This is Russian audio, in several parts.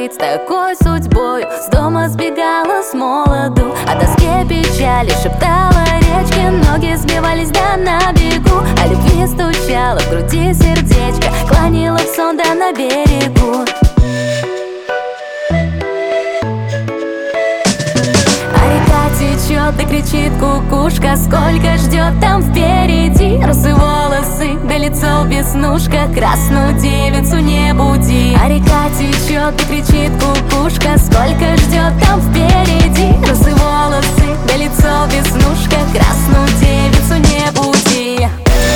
быть с такой судьбой. С дома сбегала с молоду, о тоске печали шептала речки. Ноги сбивались да на бегу, о любви стучало в груди сердечко. Клонила в сон да на берегу. Течет и кричит кукушка, сколько ждет там впереди. Русые волосы, да лицо веснушка, красную девицу не буди. А река течет и кричит кукушка, сколько ждет там впереди. Русые волосы, да лицо веснушка, красную девицу не буди.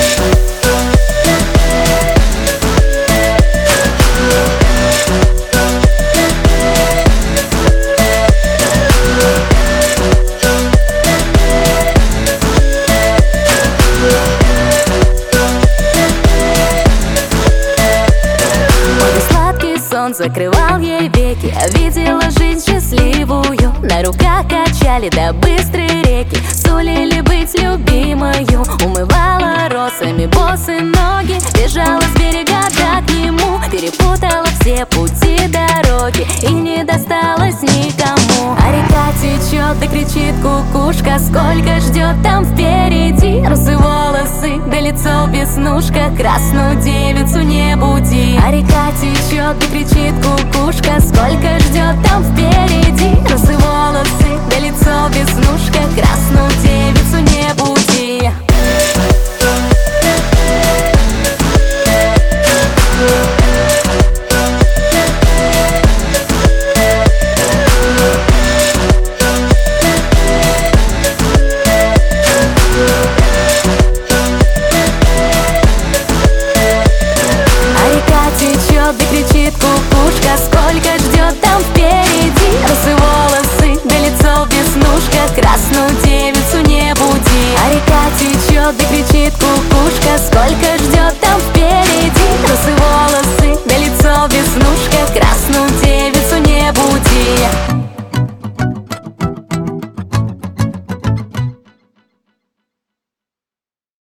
Он закрывал ей веки, а видела жизнь счастливую. На руках качали да быстрые реки, сулили быть любимою. Умывала росами босые ноги, бежала с берега да к нему. Перепутала все пути дороги и не досталось никому. А река течет и кричит кукушка, сколько ждет там впереди. Русые волосы, да лицо веснушка, красную девицу не буди. А река течет и кричит кукушка, сколько ждет там впереди. Русые волосы, да лицо веснушка,